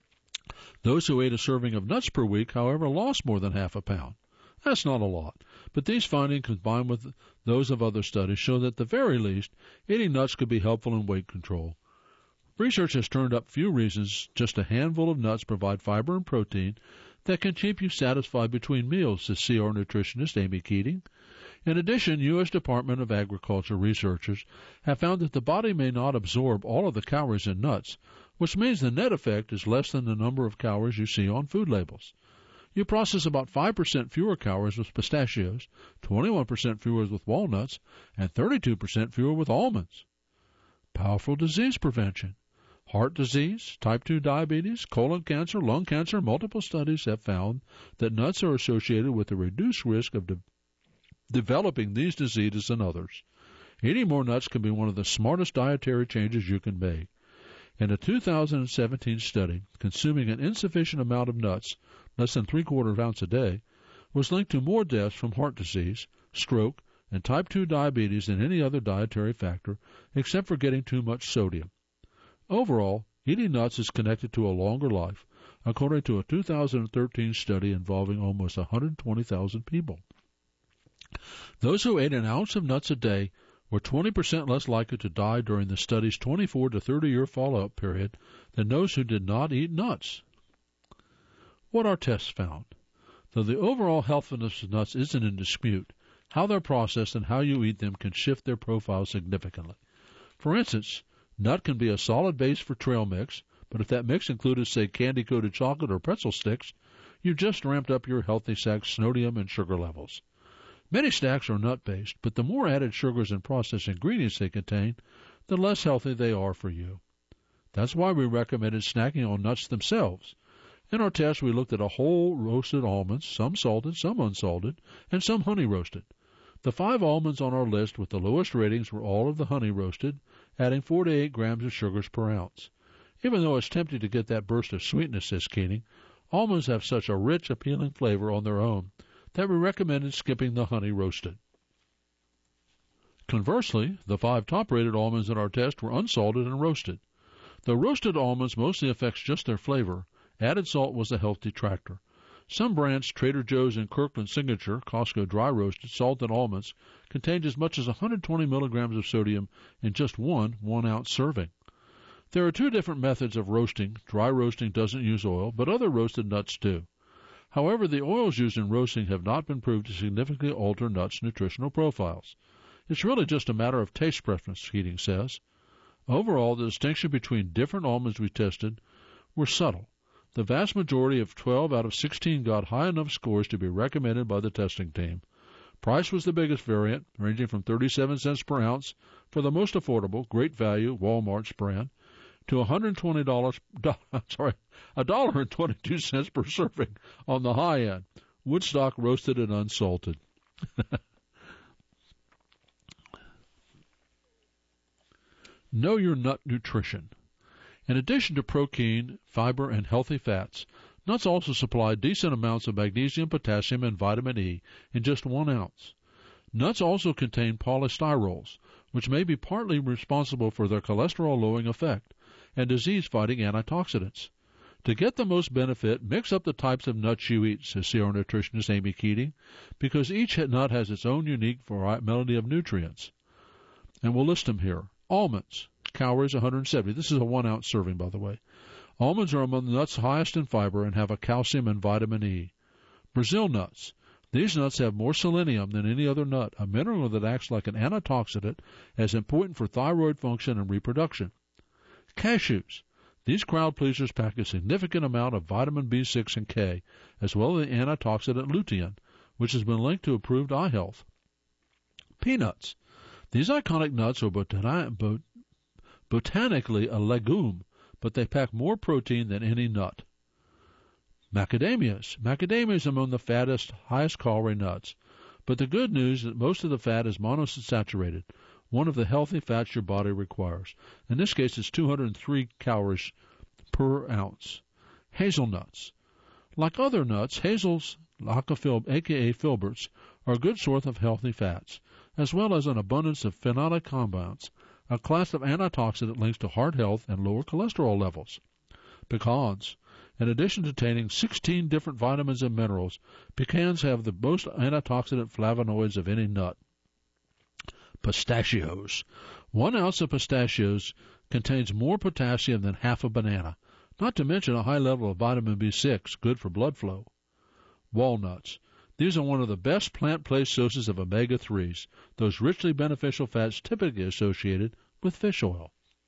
Those who ate a serving of nuts per week, however, lost more than half a pound. That's not a lot, but these findings, combined with those of other studies, show that at the very least, eating nuts could be helpful in weight control. Research has turned up few reasons just a handful of nuts provide fiber and protein that can keep you satisfied between meals, says C R nutritionist Amy Keating. In addition, U S Department of Agriculture researchers have found that the body may not absorb all of the calories in nuts, which means the net effect is less than the number of calories you see on food labels. You process about five percent fewer calories with pistachios, twenty-one percent fewer with walnuts, and thirty-two percent fewer with almonds. Powerful disease prevention. Heart disease, type two diabetes, colon cancer, lung cancer, multiple studies have found that nuts are associated with a reduced risk of de- developing these diseases than others. Eating more nuts can be one of the smartest dietary changes you can make. In a two thousand seventeen study, consuming an insufficient amount of nuts, less than three-quarters ounce a day, was linked to more deaths from heart disease, stroke, and type two diabetes than any other dietary factor, except for getting too much sodium. Overall, eating nuts is connected to a longer life, according to a two thousand thirteen study involving almost one hundred twenty thousand people. Those who ate an ounce of nuts a day were twenty percent less likely to die during the study's twenty-four to thirty-year follow-up period than those who did not eat nuts. What our tests found. Though the overall healthfulness of nuts isn't in dispute, how they're processed and how you eat them can shift their profile significantly. For instance, nut can be a solid base for trail mix, but if that mix included, say, candy-coated chocolate or pretzel sticks, you just ramped up your healthy sac sodium and sugar levels. Many snacks are nut-based, but the more added sugars and processed ingredients they contain, the less healthy they are for you. That's why we recommended snacking on nuts themselves. In our test, we looked at a whole roasted almonds, some salted, some unsalted, and some honey roasted. The five almonds on our list with the lowest ratings were all of the honey roasted, adding four to eight grams of sugars per ounce. Even though it's tempting to get that burst of sweetness, says Keating, almonds have such a rich, appealing flavor on their own that we recommended skipping the honey roasted. Conversely, the five top-rated almonds in our test were unsalted and roasted. Though roasted almonds mostly affects just their flavor, added salt was a health detractor. Some brands, Trader Joe's and Kirkland Signature, Costco dry roasted salted almonds, contained as much as one hundred twenty milligrams of sodium in just one one-ounce serving. There are two different methods of roasting. Dry roasting doesn't use oil, but other roasted nuts do. However, the oils used in roasting have not been proved to significantly alter nuts' nutritional profiles. It's really just a matter of taste preference, Keating says. Overall, the distinction between different almonds we tested were subtle. The vast majority of twelve out of sixteen got high enough scores to be recommended by the testing team. Price was the biggest variant, ranging from thirty-seven cents per ounce for the most affordable, great value Walmart's brand, to one hundred twenty dollars, sorry, one dollar and twenty-two cents per serving on the high end, Woodstock roasted and unsalted. Know your nut nutrition. In addition to protein, fiber, and healthy fats, nuts also supply decent amounts of magnesium, potassium, and vitamin E in just one ounce. Nuts also contain polystyrols, which may be partly responsible for their cholesterol-lowering effect and disease-fighting antioxidants. To get the most benefit, mix up the types of nuts you eat, says C R nutritionist Amy Keating, because each nut has its own unique variety of nutrients. And we'll list them here. Almonds. Calories one hundred seventy. This is a one-ounce serving, by the way. Almonds are among the nuts highest in fiber and have a calcium and vitamin E. Brazil nuts. These nuts have more selenium than any other nut, a mineral that acts like an antioxidant as important for thyroid function and reproduction. Cashews. These crowd pleasers pack a significant amount of vitamin B six and K, as well as the antioxidant lutein, which has been linked to improved eye health. Peanuts. These iconic nuts are botani- bot- botanically a legume, but they pack more protein than any nut. Macadamias. Macadamias are among the fattest, highest calorie nuts. But the good news is that most of the fat is monounsaturated, one of the healthy fats your body requires. In this case, it's two hundred three calories per ounce. Hazelnuts. Like other nuts, hazels, aka filberts, are a good source of healthy fats, as well as an abundance of phenolic compounds, a class of antioxidant links to heart health and lower cholesterol levels. Pecans. In addition to containing sixteen different vitamins and minerals, pecans have the most antioxidant flavonoids of any nut. Pistachios. One ounce of pistachios contains more potassium than half a banana, not to mention a high level of vitamin B six, good for blood flow. Walnuts. These are one of the best plant-based sources of omega threes, those richly beneficial fats typically associated with fish oil.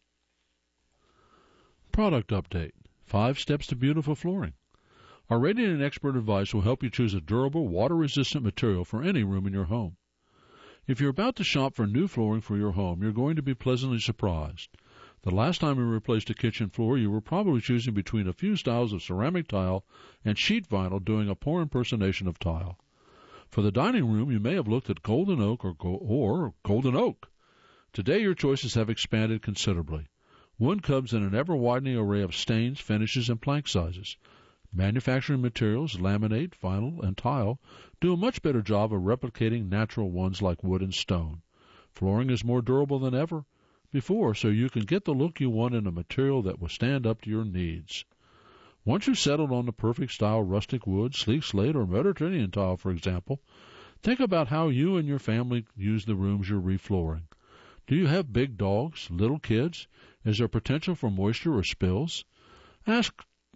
Product update. Five steps to beautiful flooring. Our rating and expert advice will help you choose a durable, water-resistant material for any room in your home. If you're about to shop for new flooring for your home, you're going to be pleasantly surprised. The last time you replaced a kitchen floor, you were probably choosing between a few styles of ceramic tile and sheet vinyl, doing a poor impersonation of tile. For the dining room, you may have looked at golden oak or, go- or golden oak. Today, your choices have expanded considerably. Wood comes in an ever-widening array of stains, finishes, and plank sizes. Manufacturing materials, laminate, vinyl, and tile, do a much better job of replicating natural ones like wood and stone. Flooring is more durable than ever before, so you can get the look you want in a material that will stand up to your needs. Once you've settled on the perfect style rustic wood, sleek slate, or Mediterranean tile, for example, think about how you and your family use the rooms you're reflooring. Do you have big dogs, little kids? Is there potential for moisture or spills? Ask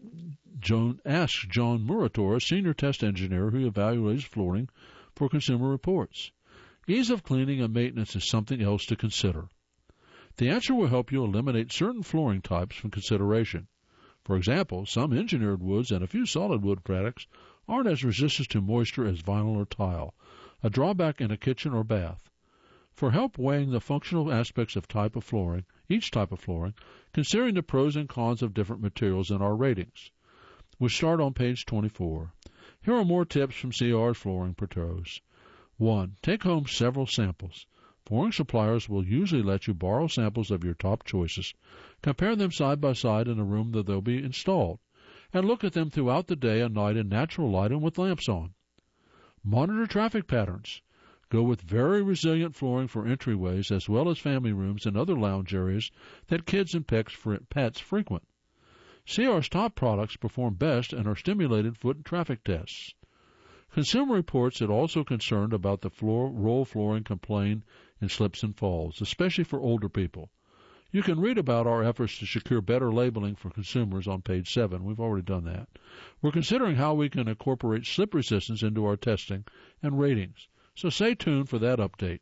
John, ask John Murator, a senior test engineer who evaluates flooring for Consumer Reports. Ease of cleaning and maintenance is something else to consider. The answer will help you eliminate certain flooring types from consideration. For example, some engineered woods and a few solid wood products aren't as resistant to moisture as vinyl or tile, a drawback in a kitchen or bath. For help weighing the functional aspects of type of flooring, each type of flooring, considering the pros and cons of different materials in our ratings. We'll start on page twenty-four. Here are more tips from C R's Flooring Pros. one. Take home several samples. Flooring suppliers will usually let you borrow samples of your top choices, compare them side by side in a room that they'll be installed, and look at them throughout the day and night in natural light and with lamps on. Monitor traffic patterns. Go with very resilient flooring for entryways as well as family rooms and other lounge areas that kids and pets frequent. C R's top products perform best and are stimulated foot and traffic tests. Consumer Reports is also concerned about the floor, roll flooring complaint in slips and falls, especially for older people. You can read about our efforts to secure better labeling for consumers on page seven. We've already done that. We're considering how we can incorporate slip resistance into our testing and ratings, so stay tuned for that update.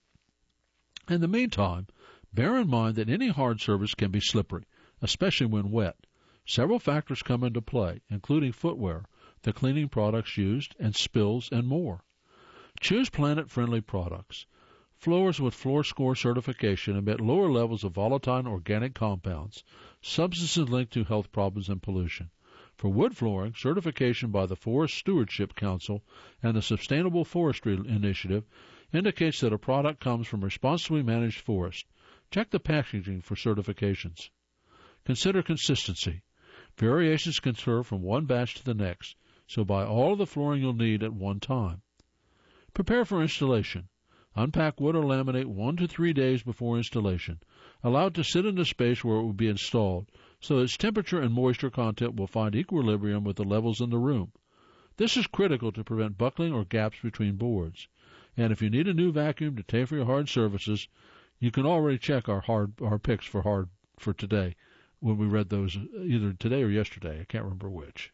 In the meantime, bear in mind that any hard surface can be slippery, especially when wet. Several factors come into play, including footwear, the cleaning products used, and spills, and more. Choose planet-friendly products. Floors with Floor Score certification emit lower levels of volatile organic compounds, substances linked to health problems and pollution. For wood flooring, certification by the Forest Stewardship Council and the Sustainable Forestry Initiative indicates that a product comes from responsibly managed forest. Check the packaging for certifications. Consider consistency. Variations can occur from one batch to the next, so buy all of the flooring you'll need at one time. Prepare for installation. Unpack wood or laminate one to three days before installation. Allow it to sit in the space where it will be installed, so its temperature and moisture content will find equilibrium with the levels in the room. This is critical to prevent buckling or gaps between boards. And if you need a new vacuum to take for your hard surfaces, you can already check our hard our picks for hard for today when we read those either today or yesterday. I can't remember which.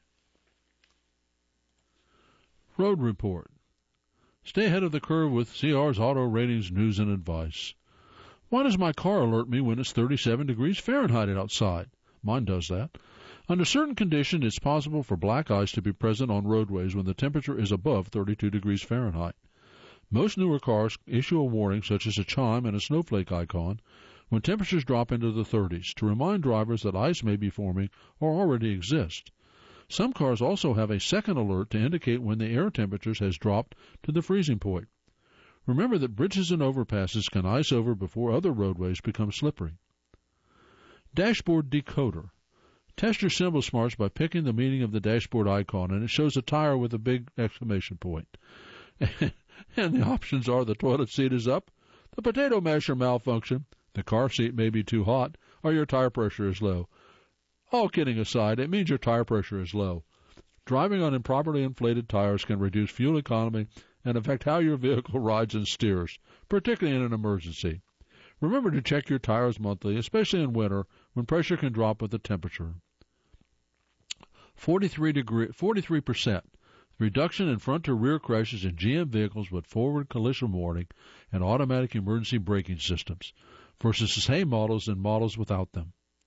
Road Report. Stay ahead of the curve with C R's Auto Ratings News and Advice. Why does my car alert me when it's thirty-seven degrees Fahrenheit outside? Mine does that. Under certain conditions, it's possible for black ice to be present on roadways when the temperature is above thirty-two degrees Fahrenheit. Most newer cars issue a warning, such as a chime and a snowflake icon, when temperatures drop into the thirties, to remind drivers that ice may be forming or already exist. Some cars also have a second alert to indicate when the air temperature has dropped to the freezing point. Remember that bridges and overpasses can ice over before other roadways become slippery. Dashboard Decoder. Test your symbol smarts by picking the meaning of the dashboard icon, and it shows a tire with a big exclamation point. And the options are: the toilet seat is up, the potato masher malfunction, the car seat may be too hot, or your tire pressure is low. All kidding aside, it means your tire pressure is low. Driving on improperly inflated tires can reduce fuel economy and affect how your vehicle rides and steers, particularly in an emergency. Remember to check your tires monthly, especially in winter when pressure can drop with the temperature. forty-three degree, forty-three percent reduction in front-to-rear crashes in G M vehicles with forward collision warning and automatic emergency braking systems versus the same models and models without them.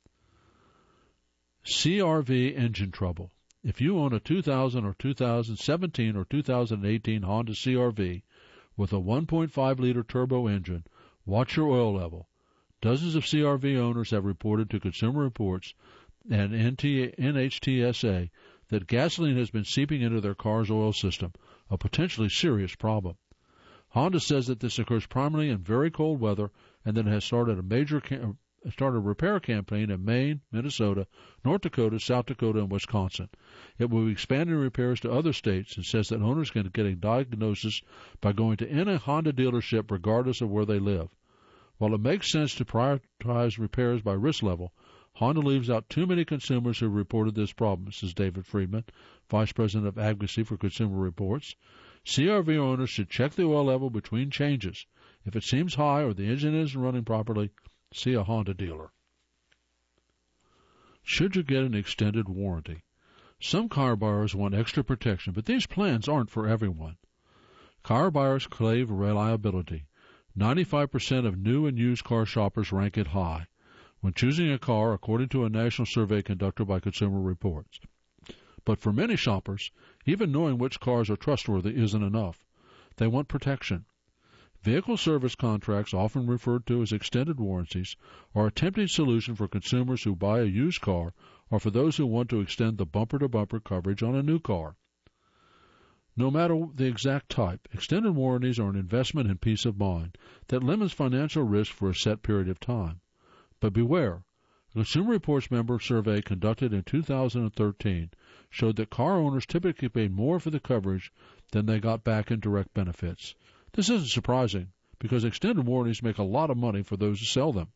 C R V engine trouble. If you own a two thousand or two thousand seventeen or two thousand eighteen Honda C R V with a one point five liter turbo engine, watch your oil level. Dozens of C R V owners have reported to Consumer Reports and N H T S A that gasoline has been seeping into their car's oil system, a potentially serious problem. Honda says that this occurs primarily in very cold weather and that it has started a major cam- started a repair campaign in Maine, Minnesota, North Dakota, South Dakota, and Wisconsin. It will be expanding repairs to other states and says that owners can get a diagnosis by going to any Honda dealership regardless of where they live. While it makes sense to prioritize repairs by risk level, Honda leaves out too many consumers who have reported this problem, says David Friedman, Vice President of Advocacy for Consumer Reports. C R V owners should check the oil level between changes. If it seems high or the engine isn't running properly, see a Honda dealer. Should you get an extended warranty? Some car buyers want extra protection, but these plans aren't for everyone. Car buyers crave reliability. ninety-five percent of new and used car shoppers rank it high when choosing a car, according to a national survey conducted by Consumer Reports. But for many shoppers, even knowing which cars are trustworthy isn't enough. They want protection. Vehicle service contracts, often referred to as extended warranties, are a tempting solution for consumers who buy a used car or for those who want to extend the bumper-to-bumper coverage on a new car. No matter the exact type, extended warranties are an investment in peace of mind that limits financial risk for a set period of time. But beware, a Consumer Reports member survey conducted in two thousand thirteen showed that car owners typically paid more for the coverage than they got back in direct benefits. This isn't surprising, because extended warranties make a lot of money for those who sell them.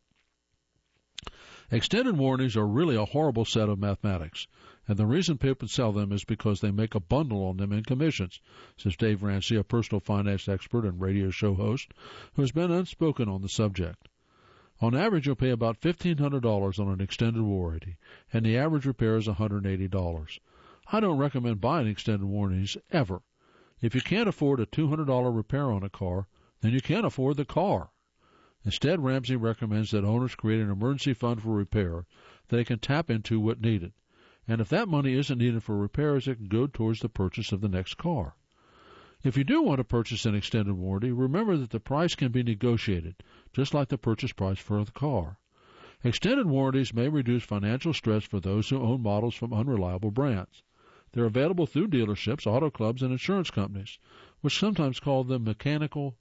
Extended warranties are really a horrible set of mathematics, and the reason people sell them is because they make a bundle on them in commissions, says Dave Ramsey, a personal finance expert and radio show host who has been unspoken on the subject. On average, you'll pay about fifteen hundred dollars on an extended warranty, and the average repair is one hundred eighty dollars. I don't recommend buying extended warranties ever. If you can't afford a two hundred dollars repair on a car, then you can't afford the car. Instead, Ramsey recommends that owners create an emergency fund for repair that they can tap into when needed. And if that money isn't needed for repairs, it can go towards the purchase of the next car. If you do want to purchase an extended warranty, remember that the price can be negotiated, just like the purchase price for the car. Extended warranties may reduce financial stress for those who own models from unreliable brands. They're available through dealerships, auto clubs, and insurance companies, which sometimes call them mechanical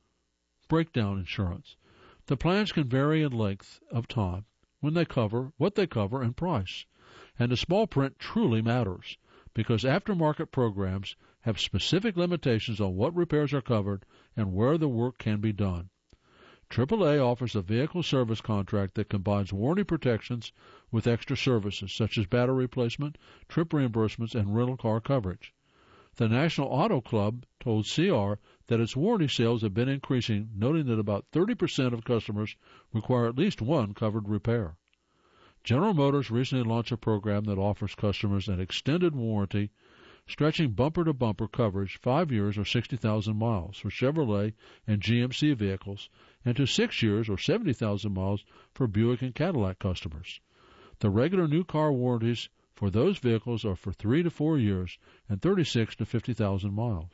breakdown insurance. The plans can vary in length of time, when they cover, what they cover, and price. And the small print truly matters, because aftermarket programs have specific limitations on what repairs are covered and where the work can be done. triple A offers a vehicle service contract that combines warranty protections with extra services, such as battery replacement, trip reimbursements, and rental car coverage. The National Auto Club told C R that its warranty sales have been increasing, noting that about thirty percent of customers require at least one covered repair. General Motors recently launched a program that offers customers an extended warranty stretching bumper-to-bumper coverage five years or sixty thousand miles for Chevrolet and G M C vehicles and to six years or seventy thousand miles for Buick and Cadillac customers. The regular new car warranties for those vehicles are for three to four years and thirty-six to fifty thousand miles.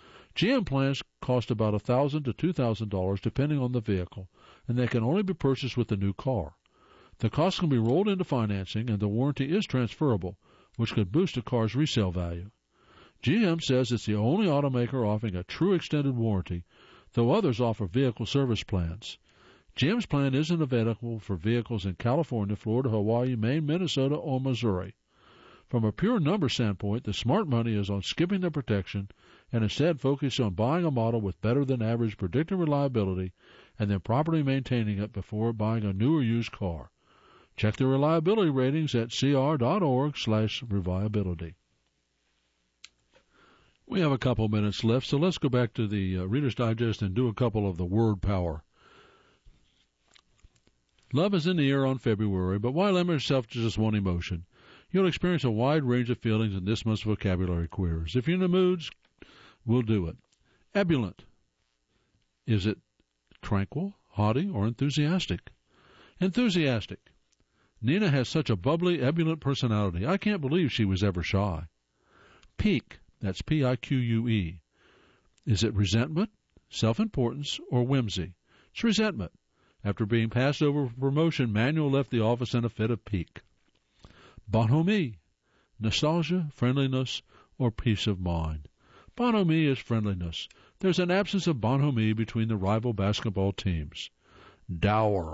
G M plans cost about one thousand dollars to two thousand dollars depending on the vehicle, and they can only be purchased with the new car. The cost can be rolled into financing, and the warranty is transferable, which could boost a car's resale value. G M says it's the only automaker offering a true extended warranty, though others offer vehicle service plans. G M's plan isn't available for vehicles in California, Florida, Hawaii, Maine, Minnesota, or Missouri. From a pure number standpoint, the smart money is on skipping the protection and instead focusing on buying a model with better than average predictive reliability and then properly maintaining it before buying a new or used car. Check the reliability ratings at cr.org slash reliability. We have a couple minutes left, so let's go back to the uh, Reader's Digest and do a couple of the word power. Love is in the air on February, but why limit yourself to just one emotion? You'll experience a wide range of feelings in this month's vocabulary quiz. If you're in the moods, we'll do it. Ebullient. Is it tranquil, haughty, or enthusiastic? Enthusiastic. Nina has such a bubbly, ebullient personality. I can't believe she was ever shy. Pique. That's P I Q U E. Is it resentment, self-importance, or whimsy? It's resentment. After being passed over for promotion, Manuel left the office in a fit of pique. Bonhomie. Nostalgia, friendliness, or peace of mind. Bonhomie is friendliness. There's an absence of bonhomie between the rival basketball teams. Dour.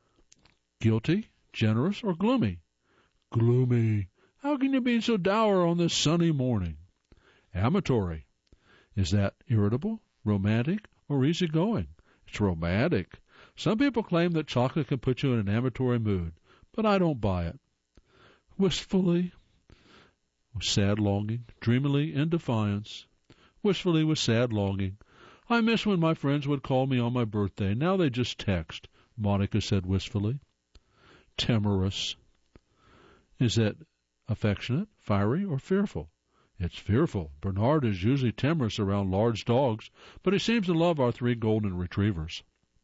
Guilty, generous, or gloomy? Gloomy. How can you be so dour on this sunny morning? Amatory. Is that irritable, romantic, or easygoing? It's romantic. Some people claim that chocolate can put you in an amatory mood, but I don't buy it. Wistfully, with sad longing, dreamily, in defiance. Wistfully, with sad longing. I miss when my friends would call me on my birthday. Now they just text, Monica said wistfully. Timorous. Is that affectionate, fiery, or fearful? It's fearful. Bernard is usually timorous around large dogs, but he seems to love our three golden retrievers.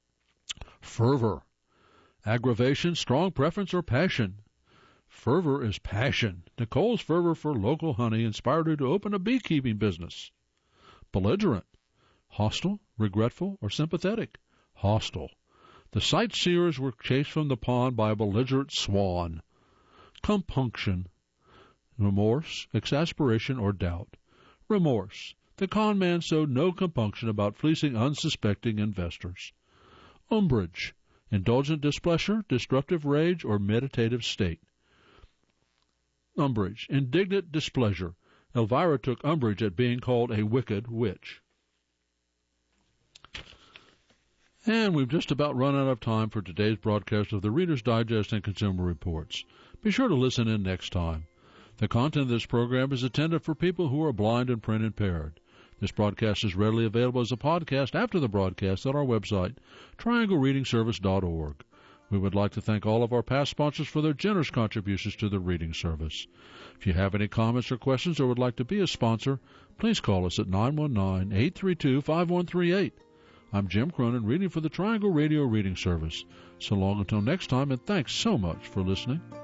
Fervor. Aggravation, strong preference, or passion? Fervor is passion. Nicole's fervor for local honey inspired her to open a beekeeping business. Belligerent. Hostile, regretful, or sympathetic? Hostile. The sightseers were chased from the pond by a belligerent swan. Compunction. Remorse, exasperation, or doubt? Remorse. The con man showed no compunction about fleecing unsuspecting investors. Umbrage. Indulgent displeasure, destructive rage, or meditative state? Umbrage. Indignant displeasure. Elvira took umbrage at being called a wicked witch. And we've just about run out of time for today's broadcast of the Reader's Digest and Consumer Reports. Be sure to listen in next time. The content of this program is intended for people who are blind and print impaired. This broadcast is readily available as a podcast after the broadcast at our website, triangle reading service dot org. We would like to thank all of our past sponsors for their generous contributions to the reading service. If you have any comments or questions or would like to be a sponsor, please call us at nine one nine, eight three two, five one three eight. I'm Jim Cronin, reading for the Triangle Radio Reading Service. So long until next time, and thanks so much for listening.